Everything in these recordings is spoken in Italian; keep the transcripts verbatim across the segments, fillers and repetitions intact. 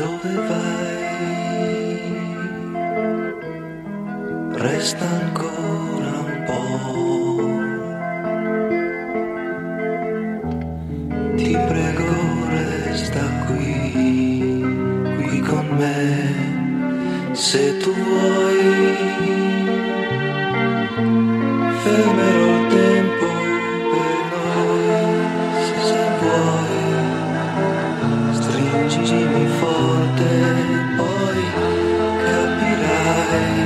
Dove vai? Resta ancora un po'. Ti prego, resta qui, qui con me, se tu vuoi. Fermerò il tempo per noi, se vuoi. Stringimi forte, poi capirai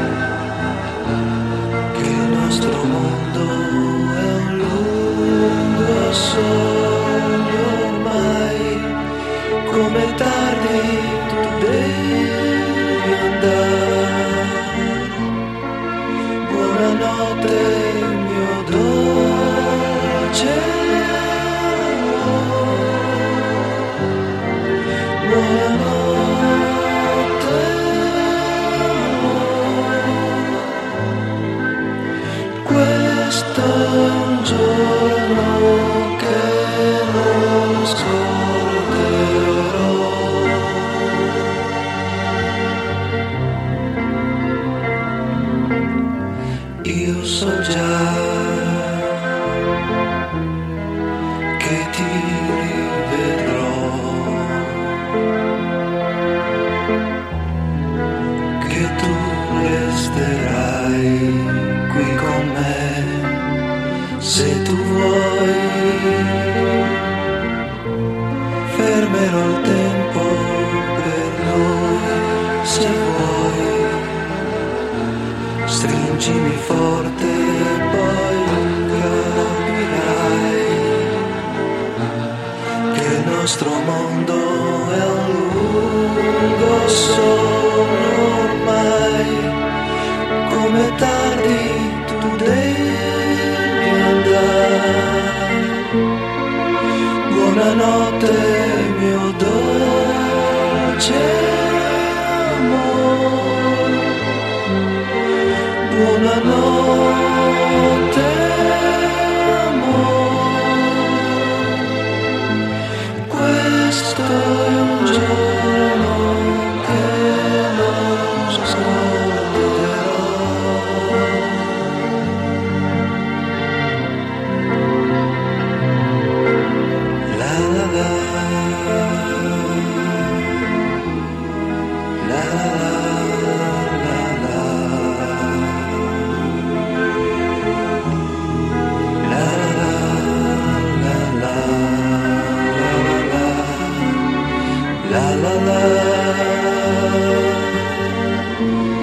che il nostro mondo è un lungo sogno ormai. Come tardi tu devi andare. Buonanotte mio dolce amore. Buonanotte amore. Questo è un giorno che non scorderò. Io so già che ti rivedrò, che tu resterai qui con me, se tu vuoi. Fermerò il tempo per noi, se vuoi. Stringimi forte, poi capirai che il nostro mondo è un lungo sogno ormai. Come tardi tu devi andare. Buonanotte mio dolce amore. Buonanotte amore. Questo è un giorno che non scorderò. La la la la la la. La la la.